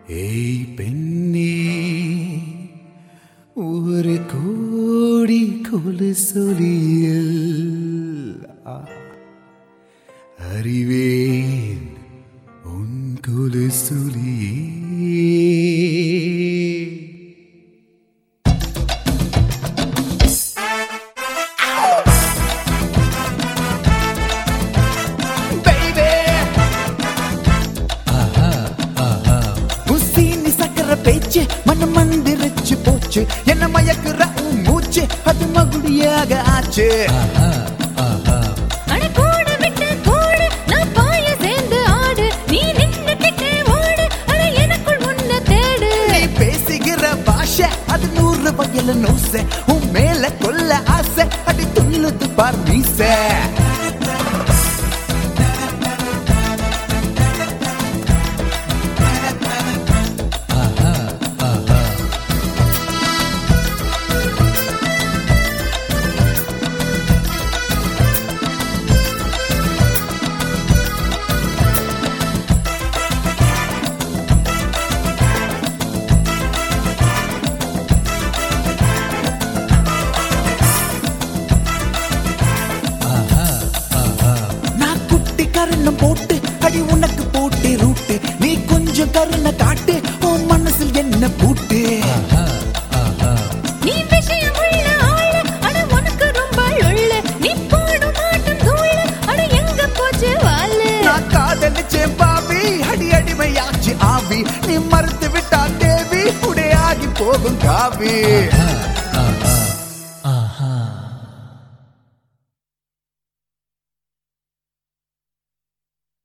ஏய் பெண்ணே, ஒரு கோடி கொலுசொலியில் அறிவேன் உன் கொலுசொலியே. பேச்சு மனம் மந்திரிச்சு போச்சு, என்ன மயக்குற மூச்சு அது மகுடியாக ஆச்சு. பேசுகிற பாஷை அது 100 வயல நோசை, உன் மேல கொல்ல ஆசை அடி துள்ளுது பார் மீசை. கருணம் போட்டு அடி உனக்கு போட்டு ரூட்டு, நீ கொஞ்சம் கருணை காட்டு உன் மனசில் என்ன பூட்டு. நீ விஷயம் உள்ள ஆளு அட உனக்கு ரொம்ப உள்ள, நீ போடும் மாட்டும் தூள அட எங்க போச்சு வாளு. நான் காதலிச்சேன் பாவி அடி அடிமையாச்சு ஆவி, நீ மறுத்து விட்டா தேவி உடையாகி போகும் காவி.